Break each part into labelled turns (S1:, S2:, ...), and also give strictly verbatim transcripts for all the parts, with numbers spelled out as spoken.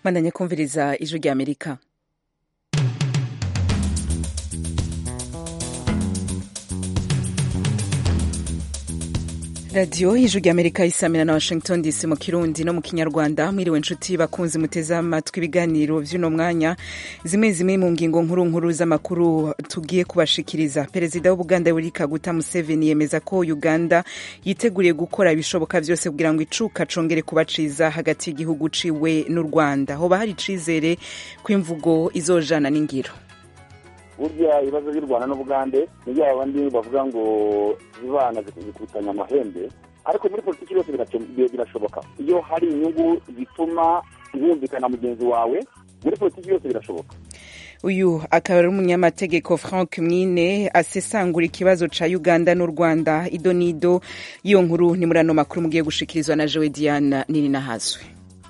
S1: Mandanya kumviriza ijwi rya Amerika. Radio ijwi rya Amerika isamira na Washington D C mu Kirundi no mu Kinyarwanda. Mwiriwe nshuti bakunzi muteze amatwi ibiganiro vy'uno mwanya, zimwe zimwe mu ngingo nkuru nkuru z'amakuru tugiye kubashikiriza. Perezida w'Ubuganda Yoweri Kaguta Museveni yemeza ko Uganda yiteguriye gukora ibishoboka vyose kugira ngo icuka congere kubaciza hagati y'igihugu ciwe n'u Rwanda. Hoba hari icizere ko imvugo izojana n'ingiro.
S2: Burya ibibazo by'u Rwanda n'Ubugande nibyo abandi bavuga ngo zibana zikutanya amahembe, ariko muri politiki yose birashoboka. Iyo hari inyungu zituma yumvikana mugenzi wawe, muri politiki yose birashoboka.
S1: Uyu akaba ari umunyamategeko Frank Mwine asesangura ikibazo ca Uganda n'u Rwanda. Ido nido iyo nkuru ni murano makuru mugiye gushikirizwa na Joe Diana nini nahazwe.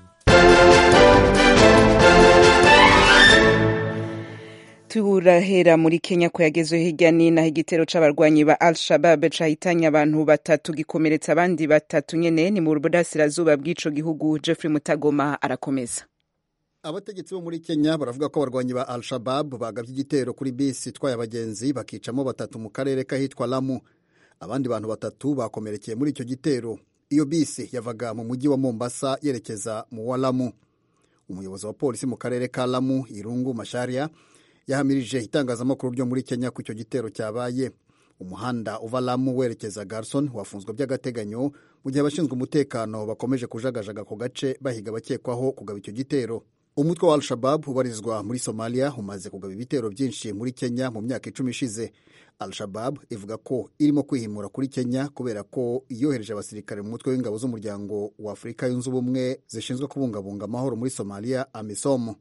S1: Turahera muri Kenya ko yagezwe hirya nino igitero c'abarwanyi ba Al-Shabaab cahitanye abantu batatu gikomeretsa abandi batatu nyene ni mu burasirazuba bw'ico gihugu. Jeffrey Mutagoma arakomeza.
S3: Abategetsi bo muri Kenya baravuga ko abarwanyi ba Al-Shabaab bagavye igitero kuri bisi itwaye abagenzi bakicamo batatu mu karere kahitwa Lamu. Abandi bantu batatu bakomerekeye muri ico gitero. Iyo bisi yavaga mu mujyi wa Mombasa yerekeza mu wa Lamu. Umuyobozi wa polisi mu karere ka Lamu, Irungu Masharia, yahamirije itangazamakuru ryo muri Kenya ku icyo gitero cyabaye. Umuhanda uva Lamu werekeza Garson wafunzwe by'agateganyo mu gihe abashinzwe umutekano bakomeje kujagajaga ku gace bahiga bakekwaho kugaba icyo gitero. Umutwe wa Al-Shabaab ubarizwa muri Somalia umaze kugaba ibitero byinshi muri Kenya mu myaka icumi ishize. Al-Shabaab ivuga ko irimo kwihimura kuri Kenya kubera ko yohereje abasirikare mu mutwe w'ingabo z'umuryango wa Afurika yunze ubumwe zishinzwe kubungabunga amahoro muri Somalia, AMISOM.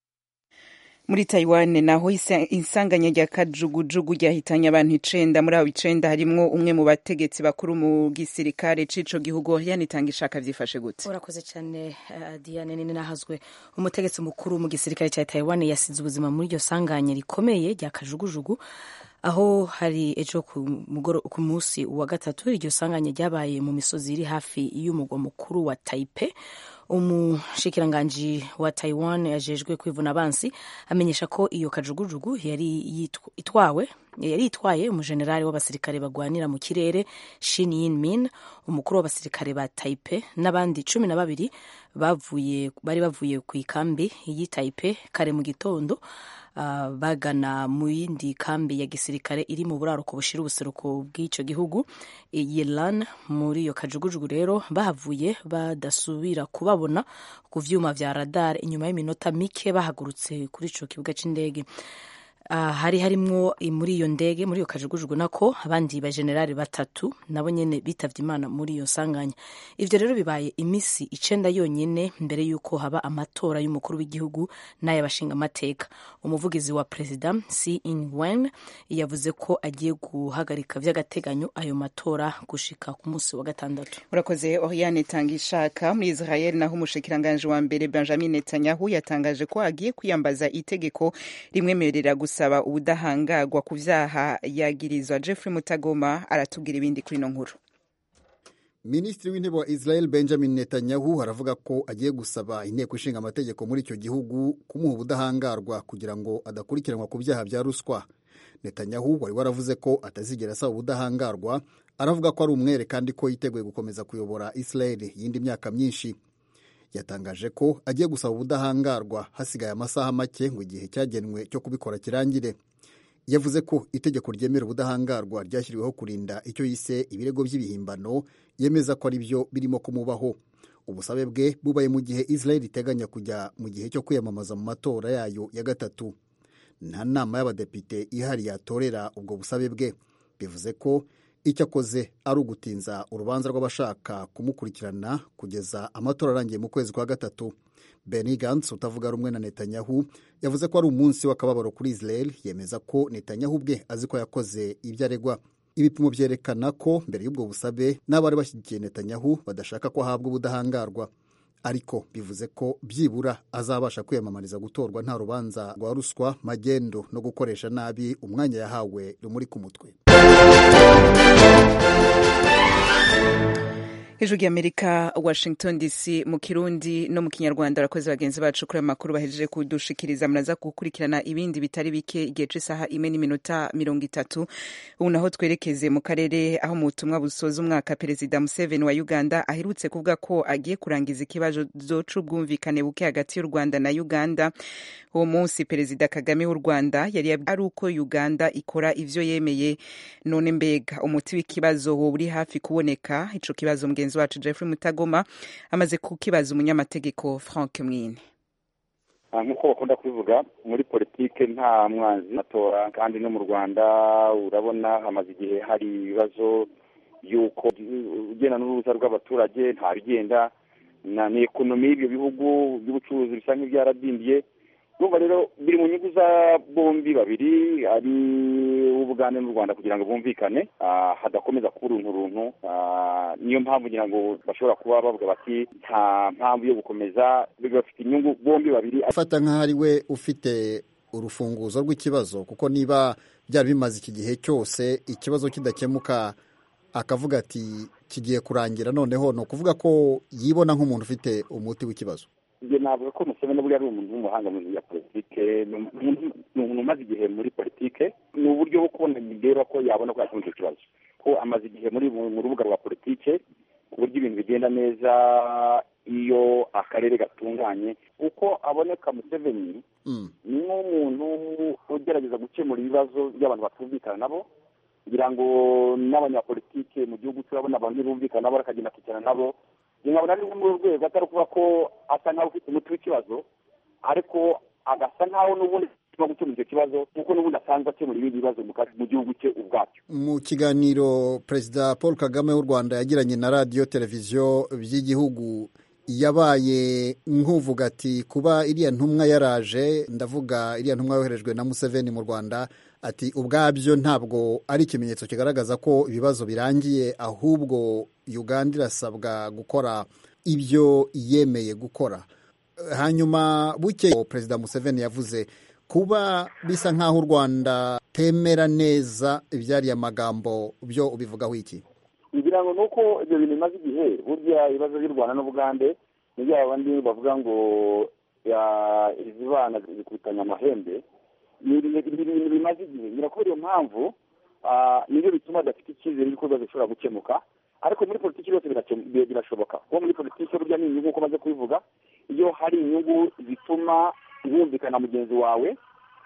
S1: Muri Taiwan naho insanganya rya kajugujugu ryahitanye abantu icenda. Muri abo icenda harimwo umwe mu bategetsi bakuru mu gisirikare c'ico gihugu. Yanitanga ishaka vyifashe gute?
S4: Urakoze cyane uh, Diane nini nahazwe. Umutegetsi mukuru mu gisirikare ca Taiwan yasize ubuzima muri iryo sanganya rikomeye rya kajugujugu, aho hari ejo ku mugoro ku munsi wa gatatu. Iryo sanganya ryabaye mu misozi iri hafi y'umugwa mukuru wa Taipei. Umushikiranganji wa Taiwan yajejwe kwivuna abansi amenyesha ko iyo kajugujugu yari itwawe yari itwaye umujenerali w'abasirikare bagwanira mu kirere Shin Yin-min, umukuru w'abasirikare ba Taipei, n'abandi cumi na babiri bavuye bari bavuye ku ikambi y'i Taipei kare mu gitondo Uh, bagana mu yindi kambi ya gisirikare iri mu buraruko bushira ubuseruko bw'ico gihugu Yilan. Muri iyo kajugujugu rero bahavuye badasubira kubabona ku vyuma vya radar inyuma y'iminota mike bahagurutse kuri ico kibuga c'indege. Uh, hari harimwo muri iyo ndege muri iyo kajugujugu nako abandi ba generali batatu nabo nyene bitavye Imana muri iyo sanganya. Ivyo rero bibaye imisi icenda yonyene mbere yuko haba amatora y'umukuru w'igihugu n'ay'abashinga amateka. Umuvugizi wa president Si Ing-wen yavuze ko agiye guhagarika vy'agateganyo ayo matora gushika ku munsi wa gatandatu.
S1: Urakoze Oriane Tangishaka. Muri Israel naho umushikiranganje wa mbere Benjamin Netanyahu yatangaje ko agiye kwiyambaza itegeko rimwemerera saba ubudahangagwa ku vyaha yagirizwa. Jeffrey Mutagoma aratubwira ibindi kuri no nkuru.
S3: Minisitiri w'intebe wa Israel Benjamin Netanyahu aravuga ko agiye gusaba inteko ishinga amategeko muri icyo gihugu kumuha ubudahangarwa kugira ngo adakurikiranwa ku vyaha vya ruswa. Netanyahu wari waravuze ko atazigera asaba ubudahangarwa, aravuga ko ari umwere kandi ko yiteguye gukomeza kuyobora Israel yindi myaka myinshi. Yatangaje ko agiye gusaba ubudahangarwa hasigaye amasaha make ngo igihe cyagenwe cyo kubikora kirangire. Yavuze ko itegeko ryemera ubudahangarwa ryashyiriweho kurinda icyo yise ibirego by'ibihimbano, yemeza ko ari byo birimo kumubaho. Ubusabe bwe bubaye mu gihe Israel iteganya kujya mu gihe cyo kwiyamamaza mu matora yayo ya gatatu. Nta nama y'abadepite ihari yatorera ubwo busabe bwe. Bivuze ko icyo akoze ari ugutinza urubanza rw'abashaka kumukurikirana kugeza amatora arangiye mu kwezi kwa gatatu. Benny Gantz utavuga rumwe na Netanyahu yavuze ko ari umunsi w'akababaro kuri Israel. Yemeza ko Netanyahu bwe azi ko yakoze ibyo aregwa. Ibipimo byerekana ko mbere y'ubwo busabe n'abari bashyigikiye Netanyahu badashaka ko ahabwa ubudahangarwa, ariko bivuze ko byibura azabasha kwiyamamariza gutorwa nta rubanza rwa ruswa, magendo no gukoresha nabi umwanya yahawe rumuri ku mutwe.
S1: Ijwi ry'Amerika, Washington D C, mu Kirundi no mu Kinyarwanda. Abakozi bagenzi bacu kuri amakuru bahejeje kudushikiriza, muraza gukurikirana ibindi bitari bike igihe c'isaha imwe n'iminota mirongo itatu. Ubu naho twerekeze mu karere, aho mu butumwa busoza umwaka Perezida Museveni wa Uganda aherutse kuvuga ko agiye kurangiza ikibazo c'ubwumvikane buke hagati y'u Rwanda na Uganda. Uwo munsi Perezida Kagame w'u Rwanda yari ari uko Uganda ikora ivyo yemeye. None mbega umuti w'ikibazo wo uri hafi kuboneka? Ico kibazo mugenzi wacu Jeffrey Mutagoma amaze kukibaza umunyamategeko Frank Mwine.
S2: Nk'uko bakunda kubivuga, muri politike nta mwanzi matora, kandi no mu Rwanda urabona hamaze igihe hari ibibazo yuko ugena n'uruza rw'abaturage nta bigenda na ekonomi y'ibyo bihugu by'ubucuruzi bisa nk'ibyaradindiye. Urumva rero biri mu nyungu za bombi babiri, ari ubugande n'u Rwanda kugira ngo bumvikane hadakomeza kuba uruntu runtu. Niyo mpamvu ngira ngo bashobora kuba bavuga bati nta mpamvu yo gukomeza, bafite inyungu bombi babiri.
S3: Afata nk'ahari we ufite urufunguzo rw'ikibazo, kuko niba byari bimaze iki gihe cyose ikibazo kidakemuka akavuga ati kigiye kurangira, noneho no kuvuga ko yibona nk'umuntu ufite umuti w'ikibazo.
S2: Nge navuga ko Museveni buri ari umuntu w'umuhanga mu bya politike, ni umuntu umaze igihe muri politike, ni uburyo bwo kubona rero ko yabona ko yakemura icyo kibazo, ko amaze igihe muri mu rubuga rwa politike, ku buryo ibintu bigenda neza iyo akarere gatunganye. Uko aboneka Museveni ni nk'umuntu ugerageza gukemura ibibazo by'abantu batumvikana nabo, kugira ngo n'abanyapolitike mu gihugu turabona abantu bumvikana nabo bakagenda kwicara nabo. Nkabona ari mu rwego atari kuba ko asa nkaho ufite umuti w'ikibazo, ariko agasa nkaho n'ubundi arimo gukemura icyo kibazo, kuko n'ubundi asanzwe akemura ibindi bibazo mu gihugu cye ubwacyo.
S3: Mu kiganiro Perezida Paul Kagame w'u Rwanda yagiranye na radiyo televiziyo by'igihugu, yabaye nk'uvuga ati kuba iriya ntumwa yaraje, ndavuga iriya ntumwa yoherejwe na Museveni mu Rwanda, ati ubwabyo ntabwo ari ikimenyetso kigaragaza ko ibibazo birangiye, ahubwo Uganda irasabwa gukora ibyo yemeye gukora. Hanyuma buke Perezida Museveni yavuze kuba bisa nk'aho u Rwanda temera neza ibyariye amagambo, byo ubivugaho iki?
S2: Ngira ngo nuko ibyo bintu bimaze igihe, burya ibibazo by'u Rwanda n'Ubugande ni bya bandi bavuga ngo izi bana zikubitanya amahembe, ni ibintu bimaze igihe. Ngira ko iyo mpamvu nibyo bituma adafite icyizere y'uko ibibazo bishobora gukemuka, ariko muri politiki yose birashoboka. Kuko muri politiki burya ni inyungu, uko maze kubivuga, iyo hari inyungu zituma wumvikana mugenzi wawe,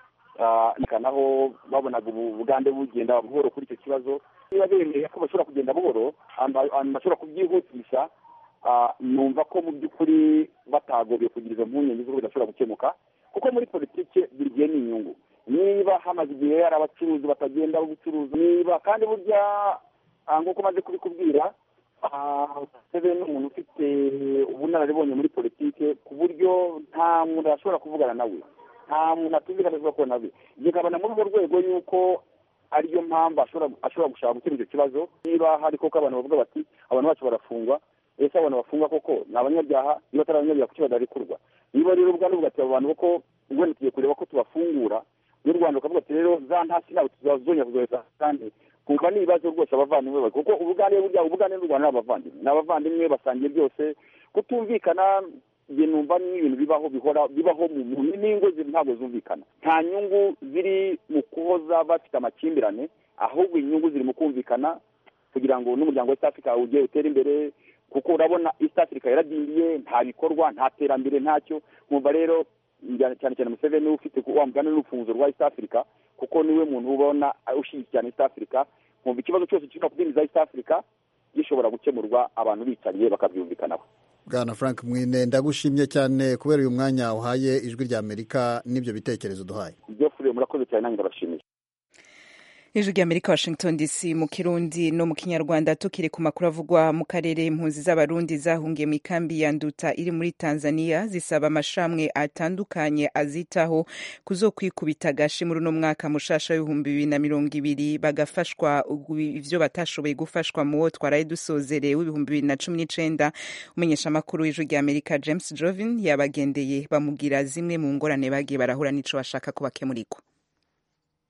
S2: ikanaho babonaga Ubugande bugenda buhoro kuri icyo kibazo, niba bemeye ko bashobora kugenda buhoro, bashobora kubyihutisha, numva ko mu by'ukuri batagobye kugira izo mpungenge z'uko bidashobora gukemuka, kuko muri politiki buri gihe ni inyungu. Niba hamaze igihe hari abacuruzi batagenda ubucuruzi, niba kandi burya nk'uko maze kubikubwira, Museveni ni umuntu ufite ubunararibonye muri politiki, ku buryo nta muntu ashobora kuvugana nawe, nta muntu atumvikana ko nawe. Nkabona muri urwo rwego yuko ariyo mpamvu ashobora gushaka gukemura icyo kibazo. Niba hari koko abantu bavuga bati abantu bacu barafungwa, ese abantu bafunga koko ni abanyabyaha? Niba atari abanyabyaha kuki badarikurwa? Niba rero ubwandu bugati abo bantu koko ubwo tugiye kureba ko tubafungura, n'u Rwanda ukavuga ati rero za ntasi nawe tuzazonya kuzoheza, kandi kumva ni ibibazo rwose abavandimwe bari, kuko Ubugande burya Ubugande n'u Rwanda n'abavandimwe n'abavandimwe basangiye byose. Kutumvikana nge numva ni ibintu bibaho bihora bibaho mu n'ingo ntabwo zumvikana. Nta nyungu ziri mu kuhoza bafite amakimbirane, ahubwo inyungu ziri mu kumvikana kugira ngo n'umuryango wa East Africa ujye utera imbere, kuko urabona East Africa yaradindiye, nta bikorwa, nta terambere, ntacyo. Kumva rero cyane cyane Museveni ufite wa mugani n'urufunguzo rwa East Africa, kuko niwe muntu ubona ushyigikiye East Africa. Kumva ikibazo cyose kiri kudindiza East Africa gishobora gukemurwa abantu bicariye bakabyumvikanaho.
S3: Bwana Frank Mwine, ndagushimye cyane kubera uyu mwanya uhaye Ijwi ry'Amerika n'ibyo bitekerezo duhaye.
S2: Ibyo fure murakoze cyane, nanjye ndabashimiye.
S1: Ijwi ry'Amerika, Washington D C, mu Kirundi no mu Kinyarwanda. Tukiri ku makuru avugwa mu karere, impunzi z'abarundi zahungiye mu ikambi ya Nduta iri muri Tanzania zisaba amashamwe atandukanye azitaho kuzokwikubita gashi muri uno mwaka mushasha w'ibihumbi bibiri na mirongo ibiri, bagafashwa ivyo batashoboye gufashwa mu wo twaraye dusozere w'ibihumbi bibiri na cumi n'icenda. Umenyesha amakuru w'Ijwi ry'Amerika James Jovin yabagendeye, bamugira zimwe mu ngorane bagiye barahura n'ico bashaka ko bakemurirwa.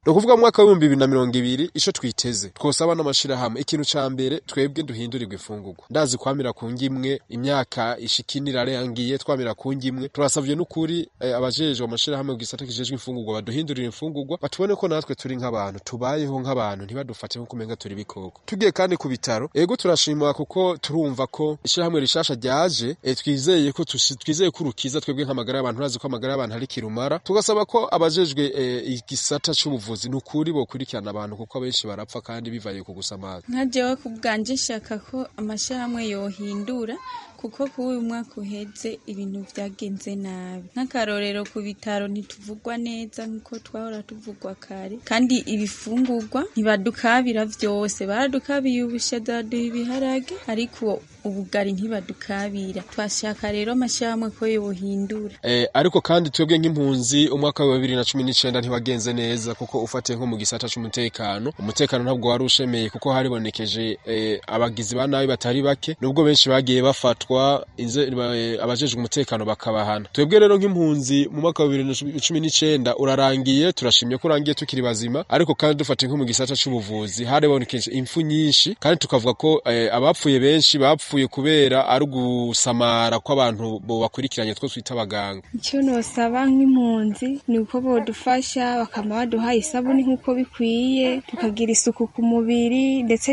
S5: no kuvuga mu mwaka wa bibiri na mirongo ibiri ico twiteze twosaba n'amashirahamwe ikintu ca mbere twebwe duhindurirwe ifungurwa ndazi kwamira ku ngimwe imyaka ishikinira arengiye twamira ku ngimwe turasavye n'ukuri eh, abajejwe amashirahamwe ku gisata kijejwe ifungurwa baduhindurira ifungurwa batubone ko natwe turi nk'abantu tubayeho nk'abantu ntibadufate nko kumenga turi bikoko tugiye kandi ku bitaro ego turashima kuko turumva ko ishirahamwe rishasha ryaje e, twizeye ko twizeye ko urukiza twebwe nk'amagara y'abantu urazi ko amagara y'abantu ari kirumara tugasaba ko abajejwe e, igisata c'ubuvuzi n'ukuri bo kurikirana abantu kuko abenshi barapfa kandi bivaye ku gusamaza
S6: nka jewe kubwanje nshaka ko amashirahamwe yohindura kuko kuba uyu mwaka uheze ibintu vyagenze nabi nk'akarorero ku bitaro ntituvugwa neza nkuko twahora tuvugwa kare kandi ibifungurwa ntibadukabira vyose baradukabiye ubushaza duha ibiharage ariko ubugari ntibadukabira twashaka rero amashirahamwe ko yohindura
S5: eh ariko kandi twebwe nk'impunzi umwaka wa bibiri na cumi n'icenda ntiwagenze neza kuko ufatiye nko mu gisata c'umutekano umutekano ntabwo wari ushemeye kuko haribonekeje eh, abagizi ba nabi batari bake nubwo benshi bagiye bafatwa inze abajejwe umutekano bakabahana twebwe rero nk'impunzi mu mwaka wa bibiri na cumi n'icenda urarangiye turashimye ko urangiye tukiri bazima ariko kandi dufatiye nko mu gisata c'ubuvuzi haribonekeje impfu nyinshi kandi tukavuga ko eh, abapfuye benshi bapfuye kubera ari gusamara kw'abantu bo bakurikiranye two twita abaganga
S6: icyo nosaba nk'impunzi ni uko bodufasha bakama baduha isabuni nk'uko bikwiye tukagira isuku ku mubiri ndetse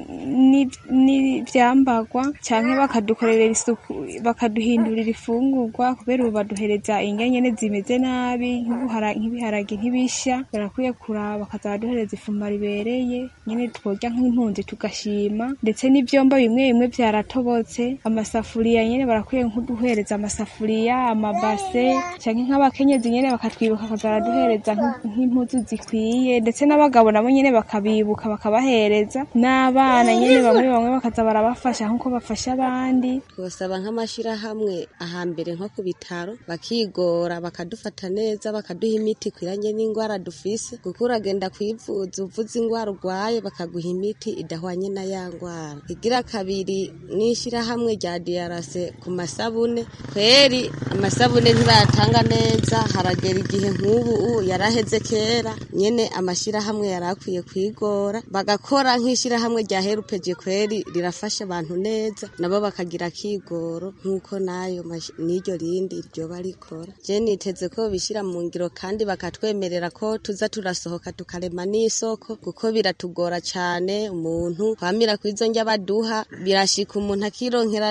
S6: n'ivyambagwa canke bakadukorera isuku bakaduhindurira ifungurwa kubera ubu baduhereza indya nyene zimeze nabi nk'ibiharage ntibisha barakwiye kuraba bakaza baduhereza ifuma ribereye nyene tworya nk'impunzi tugashima ndetse n'ivyombo bimwe bimwe vyara tobotse amasafuriya nyene barakwiye nkuduhereza amasafuriya amabase canke nk'abakenyezi nyene bakatwibuka akazara duhereza nk'impuzu zikwiye ndetse n'abagabo nabo nyene bakabibuka bakabahereza n'abana nyene bamwe bamwe bakaza barabafasha nkuko bafasha abandi
S7: twosaba nk'amashirahamwe ahambere nko ku bitaro bakigora bakadufata neza bakaduha imiti kwiranye n'ingwara dufise kuko uragenda kwivuza uvuze ingwara urwaye bakaguha imiti idahwanye na ya ngwara igira kabiri n'ishirahamwe rya D R C ku masabune kweri amasabune ntibayatanga neza haragera igihe nk'ubu yaraheze kera nyene amashirahamwe yarakwiye kwigora bagakora nk'ishirahamwe rya Helpage kweri rirafasha abantu neza nabo bakagira kigoro nk'uko nayo n'iryo rindi ryo barikora je niteze ko bishira mu ngiro kandi bakatwemerera ko tuza turasohoka tukarema n'isoko kuko biratugora cane umuntu kwamira kwizo njya baduha birashika umuntu akironkera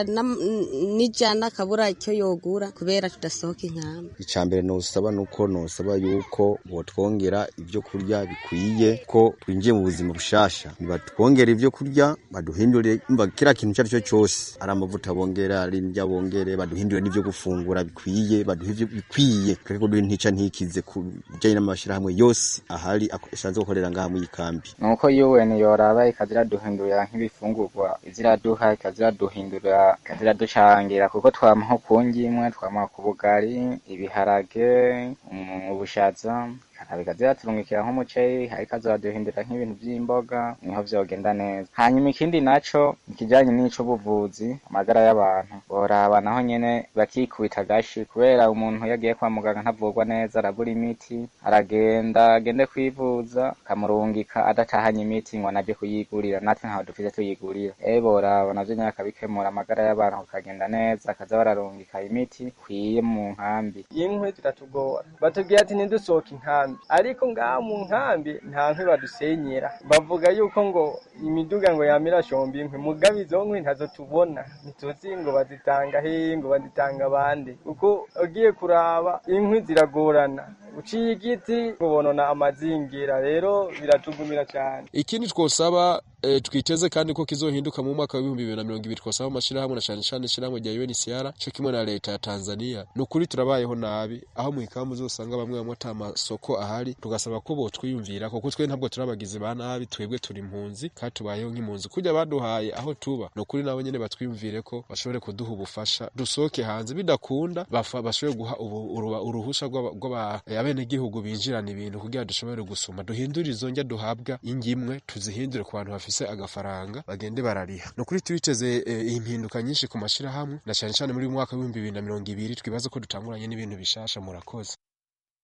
S7: n'ijana kabura icyo yogura kubera tudasohoka inkamba
S8: icambere no usaba nuko no usaba yuko botwongera ibyo kurya bikwiye ko twinjiye mu buzima bushasha nibatwongera ibyo kurya baduhindure imba kira kintu cyari cyo cyose ari amavuta bongera ari ndya bongere baduhindure n'ibyo gufungura bikwiye baduhe ibyo bikwiye kuko duhe ntica ntikize kujyanye n'amashirahamwe yose ahari asanzwe gukorera ngaha mu ikambi
S9: nuko U N yoraba ikazira duhindura nk'ibifungurwa izira duha ikazira duhindura ikazira ducangira kuko twamaho kungimwe twamaho ku bugari ibiharage ubushaza abikaza turungikira nk'umuceri hari kaza duhindura nk'ibintu by'imboga niho vyogenda neza hanyuma ikindi naco ikijanye n'ico buvuzi amagara y'abantu boraba naho nyene bakikubita gashi kubera umuntu yagiye kwa muganga ntavurwa neza arabura imiti aragenda agende kwivuza kamurungika adatahanye imiti ngo anaje kuyigurira natwe ntaho dufite tuyigurira eh boraba navyo nyaka bikemura amagara y'abantu kagenda neza akaza bararungika imiti kwiye mu nkambi
S10: inkwe ziratugora batubwiye ati ntidusohoke inkambi ariko ngaha mu nkambi nta nkwe badusenyera bavuga yuko ngo imiduga ngo yamira shombi inkwe mugabe izo nkwe ntazo tubona ntituzi ngo bazitanga he ngo bazitanga abandi kuko ugiye kuraba inkwi ziragorana uciye igiti ubonona amazingira rero biratugumira cyane
S5: ikindi twosaba e, twiteze kandi ko kizohinduka mu mwaka wa bibiri na mirongo ibiri twosaba amashirahamwe na cyane cyane ishirahamwe rya U N C R cyo kimwe na leta ya Tanzania nukuri turabayeho nabi aho mu ikambu uzosanga bamwe bamwe atamasoko ahari tugasaba ko bo twiyumvira kuko twe ntabwo turabagize ba nabi twebwe turi impunzi kandi tubayeho nk'impunzi kujya baduhaye aho tuba nukuri nabo nyene batwiyumvire ko bashobore kuduha ubufasha dusoke hanze bidakunda bashobore guha uruhusha rw'aba abene gihugu binjirana ibintu kugira dushobore gusuma duhindura izo njya duhabwa ingimwe tuzihindure ku bantu bafise agafaranga bagende barariha no kuri twiteze eh, impinduka nyinshi ku mashirahamwe na cyane cyane muri mwaka wa bibiri na mirongo ibiri twibaza ko dutanguranye n'ibintu bishasha murakoze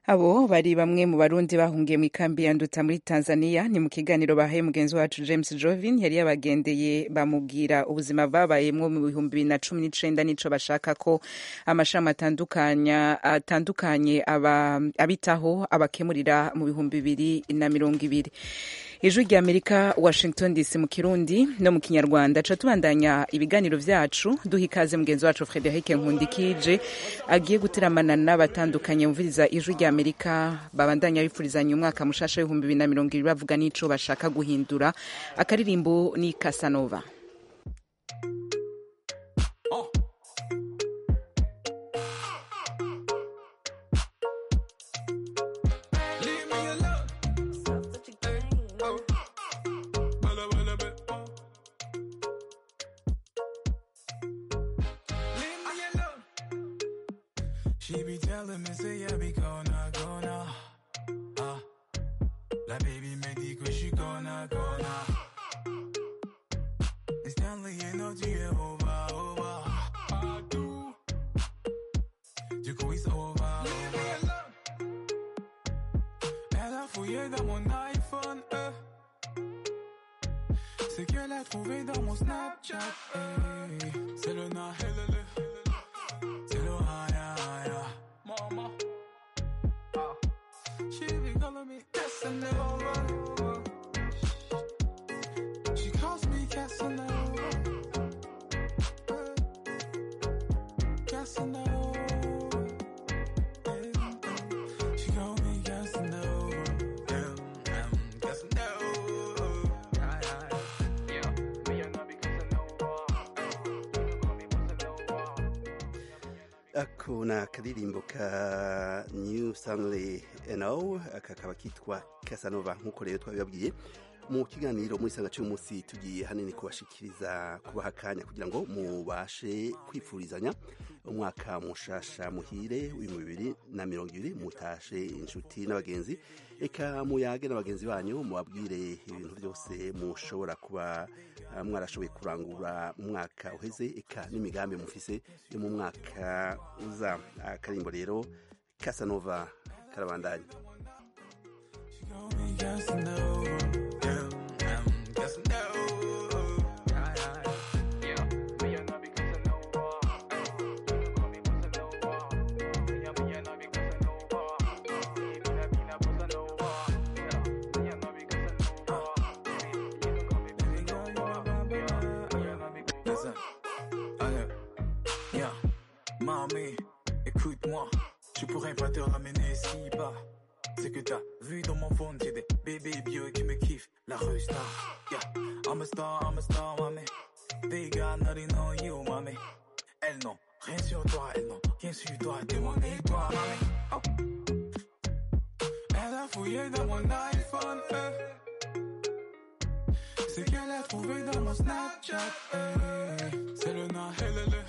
S1: abo bari bamwe mu barundi bahungiye mu ikambi ya Nduta muri Tanzania. Ni mu kiganiro bahaye mugenzi wacu James Jovin yari yabagendeye, bamubwira ubuzima babayemwo mu bihumbi bibiri na cumi n'icenda nico bashaka ko amashami atandukanya atandukanye aba abitaho abakemurira mu bihumbi bibiri na mirongo ibiri. Ijwi rya Amerika, Washington D C mu Kirundi no mu Kinyarwanda. Ca tubandanya ibiganiro vyacu duha ikaze mugenzi wacu Frederic Nkundikije agiye gutiramana n'abatandukanye mviriza Ijwi rya Amerika babandanya bifurizanya umwaka mushasha w'ibihumbi bibiri na mirongo ibiri bavuga n'ico bashaka guhindura. Akaririmbo ni Casanova. Oh.
S11: She be telling me, say, yeah, be gonna, gonna. Ah, la baby me dit que je suis gonna, gonna. Et Stanley et non, tu es over, over. Ah, tout. Du coup, it's over, over. Elle a fouillé dans mon iPhone, euh. C'est qu'elle a trouvé dans mon Snapchat, eh. C'est le na, helele. C'est le haya, haya. Mama. Ah. She be calling me Casanova. She calls me Casanova. Casanova. She calls me Casanova.
S12: Ako na akaririmbo ka New Stanley Eno kakaba kitwa Casanova. Nkuko rero twabibabwiye mu kiganiro muri sanga cy'umunsi tugiye hanini kubashikiriza kubaha akanya kugira ngo mubashe kwifurizanya umwaka mushasha muhire w'ibihumbi bibiri na mirongo ibiri, mutashe inshuti n'abagenzi, eka muyage n'abagenzi banyu, mubabwire ibintu byose mushobora kuba mwarashoboye kurangura mu mwaka uheze, eka n'imigambi mufise yo mu mwaka uza. Akarimbo rero Casanova karabandanya.
S11: Mamie, écoute-moi, je pourrais pas te ramener si bas. C'est que t'as vu dans mon phone, j'ai des bébés vieux qui me kiffent, la rue star. Yeah, I'm a star, I'm a star, mamie. They got nothing on you, mamie. Elles n'ont rien sur toi, elles n'ont rien sur toi, t'es mon étoile, mamie. Oh. Elle a fouillé dans mon iPhone, eh. C'est qu'elle a trouvé dans mon Snapchat, eh. C'est le na, helele.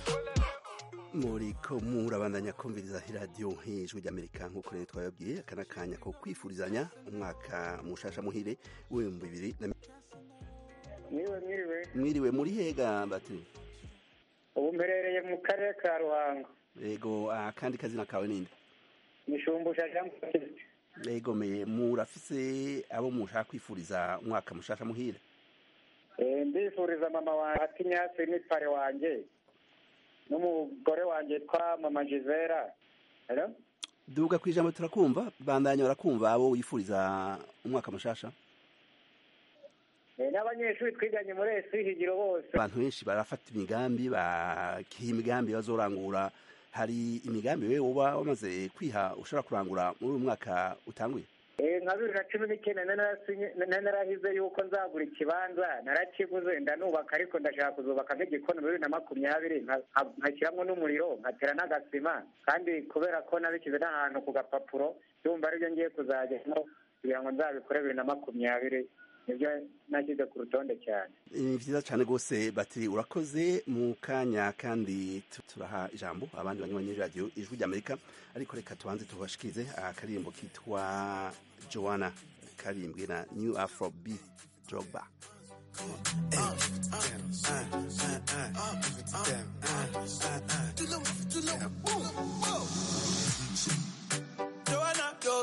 S12: Muriko murabandanya kumviriza radio nk'ijwi ry'Amerika nk'uko rero twababwiye akana kanya ko kwifurizanya umwaka mushasha muhire w'ibihumbi bibiri na
S13: Mwiriwe mwiriwe
S12: mwiriwe muri hega Batiri?
S13: Ubu mperereye mu karere ka Ruhango.
S12: Yego, akandi kazina kawe ninde?
S13: Nishumbusha Jean Baptiste.
S12: Yego, me murafise abo mushaka kwifuriza umwaka mushasha muhire?
S13: Eh, ndifuriza mama wa Atinyasi ni pare wanje. N'umugore wanje twa mama Jizera. Hello?
S12: Duga kwijambo turakumva, bandanya barakumva abo wifuriza umwaka mushasha.
S13: Eh, n'abanyeshuri twiganye muri esi higiro bose.
S12: Abantu benshi barafata imigambi, bakiha imigambi bazorangura. Hari imigambi wewe uba wamaze kwiha ushobora kurangura muri uyu mwaka utanguye?
S13: Eh, nka bibiri na cumi n'icyenda narahize yuko nzagura ikibanza, narakiguze ndanubaka, ariko ndashaka kuzubaka nk'igikoni muri bibiri na makumyabiri, nkashyiramo n'umuriro, nkatera n'agasima, kandi kubera ko nabikize n'ahantu ku gapapuro, ndumva aribyo ngiye kuzajyamo kugira ngo nzabikore bibiri na makumyabiri. Nibyo nashyize ku rutonde cyane.
S12: Ni byiza cyane rwose Batiri, urakoze. Mu kanya kandi turaha ijambo abandi banywanyi radio Ijwi ry'Amerika, ariko reka tubanze tubashikirize akaririmbo kitwa Joanna karimbwe na New Afro B Drogba.
S11: Joanna,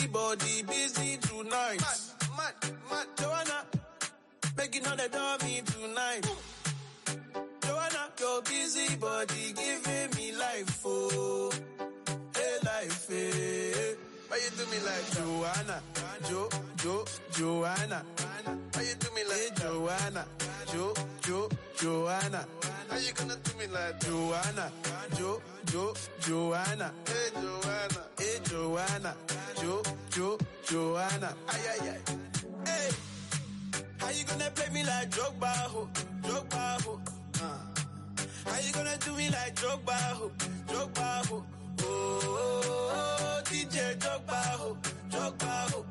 S14: busy body, busy tonight. Mad, mad, mad. Joanna, making all the dummy tonight. Joanna, your busy body giving me life, oh, hey life, hey. Why you do me like Joanna, Jo, Jo, Joanna? Why you do me like Joanna, Jo, Jo, Joanna? How you gonna do me like Joanna, Jo, Jo, Joanna? Hey Joanna, hey Joanna, Jo, Jo, Joanna? Ay ay ay, hey. How you gonna play me like Drogba, ho, Drogba, ho? Uh. How you gonna do me like Drogba, ho, Drogba, ho? Oh, oh, oh, D J Drogba, ho, Drogba, ho.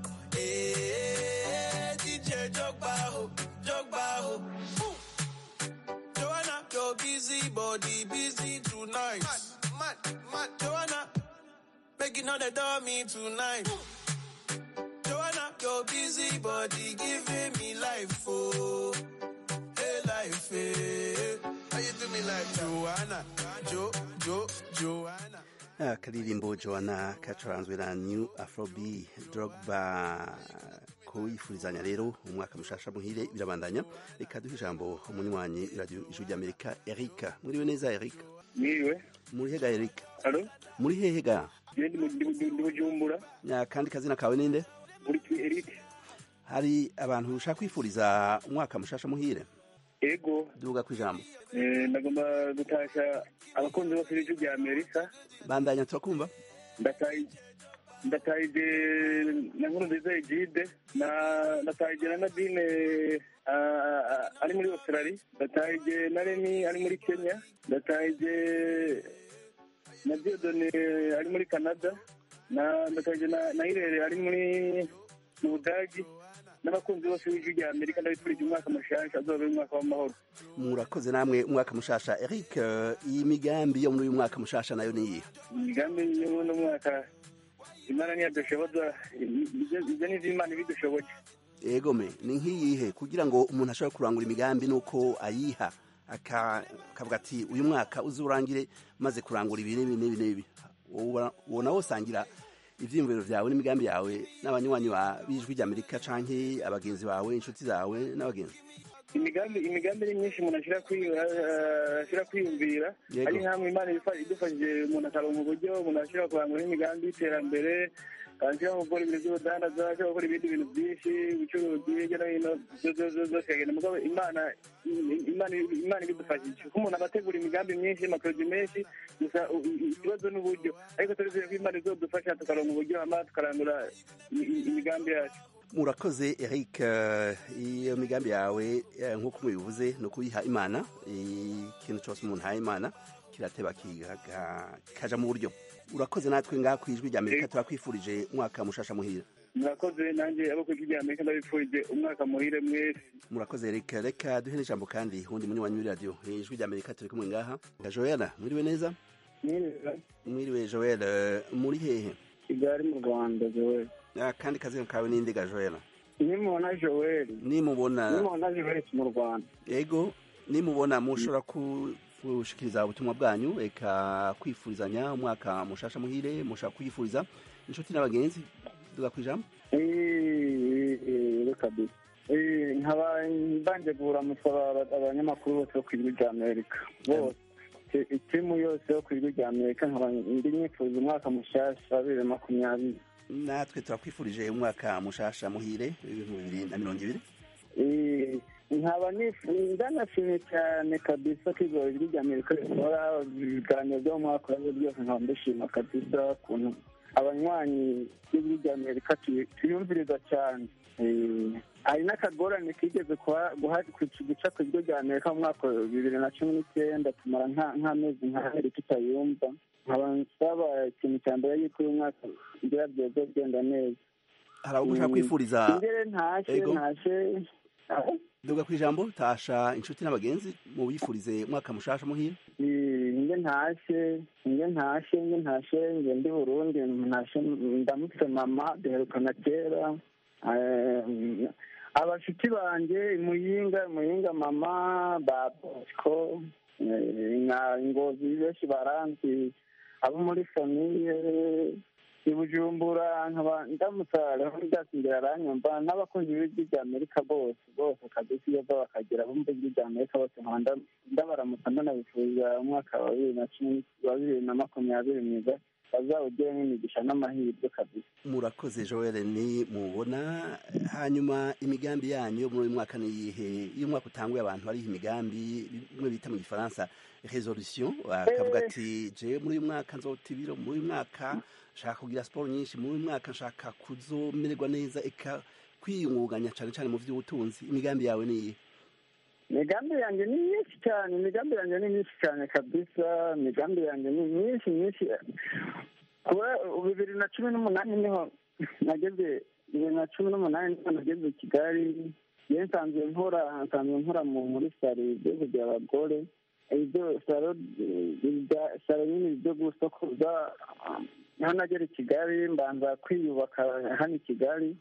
S14: Hey, D J Drogba, ho, Drogba, ho. Ooh. Joanna, your busy body, busy tonight. Mad, mad, mad. Joanna, making all the dummy tonight. Ooh. Joanna, your busy body giving me life, oh, hey life, hey. How you do me like Joanna, Jo, Jo, Joanna?
S12: akaririmbo Joanna kacuranzwe na New Afrobeat. Drogba kuyifurizanya rero umwaka mushasha muhire birabandanya. Reka duhe ijambo umunywanyi radio Ijwi ry'Amerika Eric. Muriwe neza Eric?
S15: Niwe.
S12: Muri hega Eric?
S15: Allo?
S12: Muri hehe ga?
S15: Ndi mu Bujumbura.
S12: Ya kandi kazina kawe ninde?
S15: Muri Eric.
S12: Hari abantu ushaka kwifuriza umwaka mushasha muhire?
S15: Ego.
S12: Duga kwijambo.
S15: Eh nagomba gutasha abakunzi bose b'Ijwi ry'Amerika.
S12: Bandanya turakumva.
S15: Ndataye ndataye na nkuru nziza Egide na ndataye na Nadine ari muri Australia, ndataye na Remy ari muri Kenya, ndataye na Diodone ari muri Canada, na ndataye na na Irere ari muri Budagi. N'abakunzi bose b'Ijwi ry'Amerika ndabifurije umwaka mushasha azobe umwaka w'amahoro.
S12: Murakoze namwe umwaka mushasha Eric. Iyi migambi yo muri uyu mwaka mushasha nayo niyi?
S15: Imigambi yo muri mwaka Imana niyo dushoboza, ibyo ni Imana bidushoboje.
S12: Ego me ni nkiyihe kugira ngo umuntu ashobore kurangura imigambi nuko ayiha akavuga ati uyu mwaka uzurangire maze kurangura ibi n'ibi n'ibi n'ibi. Wona wosangira ivyimviro vyawe n'imigambi yawe n'abanywanyi ba b'Ijwi ry'Amerika canke abagenzi bawe inshuti zawe n'abagenzi?
S15: Imigambi imigambi ni myinshi umuntu ashira ashira kwiyumvira, ari hamwe Imana idufashije umuntu akaronka uburyo umuntu ashira kurangura imigambi y'iterambere, kandi gukora ibintu by'ubudandaza, ashobora gukora ibindi bintu byinshi, ubucuruzi hirya no hino zose kagenda. Mugabo Imana Imana Imana ibidufashije kuko umuntu abategura imigambi myinshi, amaproje menshi, gusa ikibazo n'uburyo, ariko turizeye ko Imana izodufasha tukaronka uburyo hama tukarangura imigambi yacu.
S12: Murakoze Eric. Iyo migambi yawe nk'uko mubivuze no kuyiha Imana, ikintu cyose umuntu haye Imana kirateba kaja mu buryo. Urakoze natwe ngaha ku Ijwi ry'Amerika turakwifurije umwaka mushasha muhira.
S15: Murakoze nanjye abo ku Ijwi ry'Amerika ndabifurije umwaka muhire mwese.
S12: Murakoze Eric. Reka duhe n'ijambo kandi hundi munywanyi wa radio Ijwi ry'Amerika turi kumwe ngaha. Joella, mwiriwe neza?
S15: Mwiriwe.
S12: Mwiriwe Joella, muri hehe?
S15: Kigali mu Rwanda. Joella.
S12: Ah, kandi kazina kawe ninde ga Joella?
S15: Nimubona Joella.
S12: Nimubona.
S15: Nimubona Joella mu Rwanda.
S12: Yego, nimubona mushobora ku gushikiriza ubutumwa bwanyu eka kwifurizanya umwaka mushasha muhire, mushaka kwifuriza inshuti n'abagenzi. Duga kwijambo.
S15: Eh reka bi. Eh nkaba mbanje gura musaba abanyamakuru bose ku Ijwi ry'Amerika. Bose itimu yose yo ku Ijwi ry'Amerika nkaba ndi nyifuza umwaka mushasha bibiri na makumyabiri.
S12: Natwe turakwifurije umwaka mushasha muhire ibihumbi bibiri na mirongo ibiri.
S15: Eh nkaba nifuza nashimye cyane kabisa ko Ijwi ry'Amerika rikora ibiganiro byo mu mwaka byose, nkaba ndashima kabisa kuntu abanywanyi b'Ijwi ry'Amerika tuyumviriza cyane. Hari n'akagorane kigeze guca ku Ijwi ry'Amerika mu mwaka bibiri na cumi n'icyenda tumara nk'amezi nk'abiri tutayumva. nkaba nsaba ikintu cya mbere yuko uyu mwaka ngira byoze genda neza.
S12: Hari abo ushaka kwifuriza?
S15: Ingere ntashe ntashe
S12: Duga kwijambo tasha inshuti n'abagenzi mu bifurize umwaka mushasha muhira.
S15: Inge ntashe inge ntashe inge ntashe nge ndi Burundi ntashe ndamutse mama duherukana kera. Abashiki banje Muyinga Muyinga mama Babosco nka Ngozi benshi baranzi abo muri famille i Bujumbura nkaba ndamutsa Leon Ndasingira aranyumva n'abakunzi b'ijwi rya Amerika bose bose kabisa iyo bakagera bumva ijwi rya Amerika bose nkaba ndabaramutsa ndanabifuza umwaka wa bibiri na cumi wa bibiri na makumyabiri mwiza bazawugire n'imigisha n'amahirwe kabisa.
S12: Murakoze Joel, ni mubona hanyuma imigambi yanyu muri uyu mwaka ni iyihe? Iyo umwaka utanguye abantu hari imigambi bimwe bita mu gifaransa resolution, akavuga ati je muri uyu mwaka nzota ibiro, muri uyu mwaka nshaka kugira siporo nyinshi, muri uyu mwaka nshaka kuzomererwa neza, eka kwiyungunganya cyane cyane mu by'ubutunzi. Imigambi yawe ni iyihe?
S15: Imigambi yanjye ni myinshi cyane, imigambi yanjye ni myinshi cyane kabisa, imigambi yanjye ni myinshi myinshi. Kuba bibiri na cumi n'umunani niho nageze, bibiri na cumi n'umunani niho nageze Kigali, ye nsanzwe nkora nsanzwe nkora muri salo ibyo kugira abagore, ibyo salo salo nyine byo gusokoza. Naho nagera Kigali mbanza kwiyubaka hano Kigali.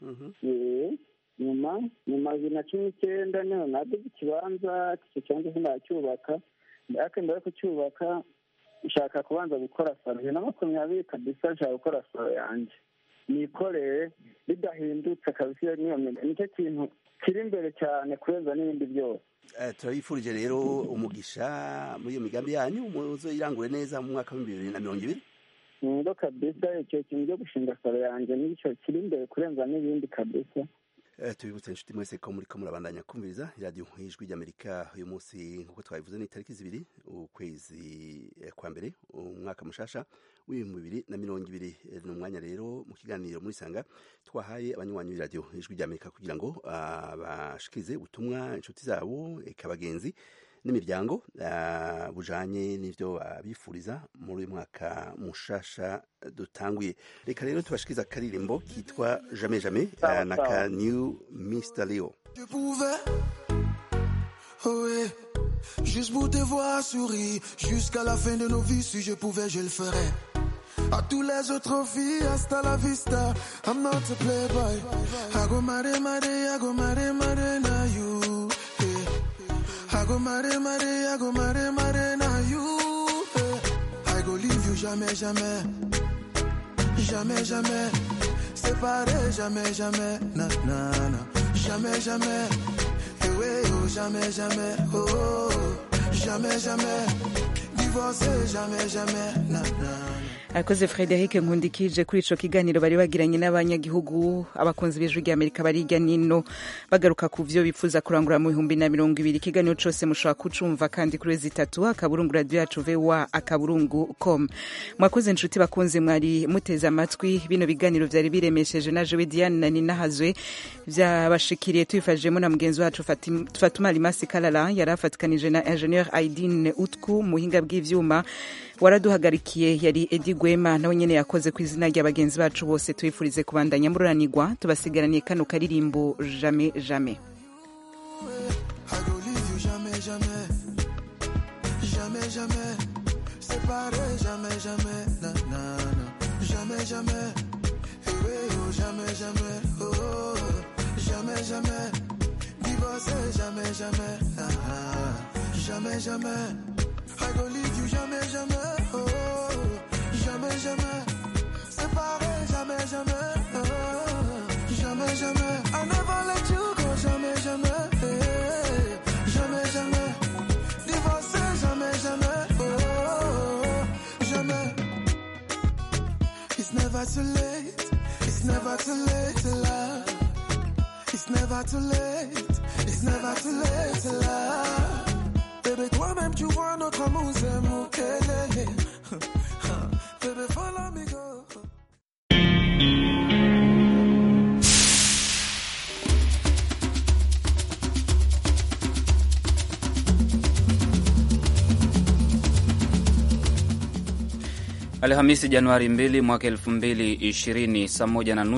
S15: nyuma nyuma bibiri na cumi n'icyenda niho naguze ikibanza, icyo kibanza sinacyubaka, ariko mbere yo kucyubaka nshaka kubanza gukora salo. bibiri na makumyabiri kabisa nshaka gukora salo yanjye nikoreye bidahindutse kabisa. niyo nicyo kintu kiri imbere cyane kurenza n'ibindi byose.
S12: turabifurije rero umugisha muri iyo migambi yanyu, muzoyirangure neza mu mwaka wa bibiri na mirongo ibiri.
S15: ndo kabisa icyo kintu cyo gushinga salo yanjye nicyo kiri imbere kurenza n'ibindi kabisa.
S12: tubibutse inshuti mwese ko muri ko murabandanya kumviriza radio Ijwi ry'Amerika. uyu munsi nk'uko twabivuze ni tariki zibiri ukwezi kwa mbere umwaka mushasha w'ibihumbi bibiri na mirongo ibiri. ni umwanya rero mu kiganiro muri Sanga twahaye abanywanyi b'iradio Ijwi ry'Amerika kugira ngo bashikirize ubutumwa inshuti zabo, eka bagenzi n'imiryango bujanye n'ivyo bifuriza muri uyu mwaka mushasha dutanguye. Reka rero tubashikiriza akaririmbo kitwa Jamais Jamais na ka New mister Leo.
S14: Je pouvais, oh ouais, juste pour te voir sourire jusqu'à la fin de nos vies. Si je pouvais, je le ferais. À tous les autres filles, hasta la vista. I'm not a playboy. I go mare mare, I go mare mare na you. I go mare mare, I go mare mare na you. I go leave you jamais jamais, jamais jamais. Séparé jamais jamais, na na na. Jamais jamais, eh ouais oh jamais jamais, oh, oh jamais jamais. Divorcé jamais jamais, na na.
S1: Akoze Frederic Nkundikije kuri ico kiganiro bari bagiranye n'abanyagihugu abakunzi b'Ijwi ry'Amerika bari hirya nino bagaruka ku vyo bifuza kurangura mu bihumbi na mirongo ibiri. Ikiganiro cose mushobora kucumva kandi kuri zitatu akaburungu radio yacu V W akaburungu com. Mwakoze inshuti bakunze mwari muteze amatwi bino biganiro vyari biremesheje na Jewe Diane na Nina Hazwe vyabashikiriye twifashijemo na mugenzi wacu Fatuma Limasi Kalala yarafatikanije na Engineer Aidin Utku muhinga bw'ivyuma. Waraduhagarikiye yari Edi Gwema nawe nyene yakoze ku izina ry'abagenzi bacu bose. Twifurize kubandanya mururanirwa, tubasigaraniye kano karirimbo Jamais Jamais.
S14: Jamais jamais, séparé jamais jamais, na na na. Jamais jamais, eh oh jamais jamais, oh jamais jamais. Divorcé jamais jamais, ah jamais jamais. I go leave you jamais jamais, oh jamais jamais. Séparé jamais jamais, oh jamais jamais. I never let you go jamais jamais, eh, jamais jamais. Divorcé jamais jamais, oh jamais. It's never too late, it's never too late to love. It's never too late, it's never too late to love. Bébé, toi-même, tu vois notre amour, c'est mon kelele. Bébé, follow me, go.
S16: Alhamisi Januari mbili mwaka elfu mbili ishirini saa moja na nusu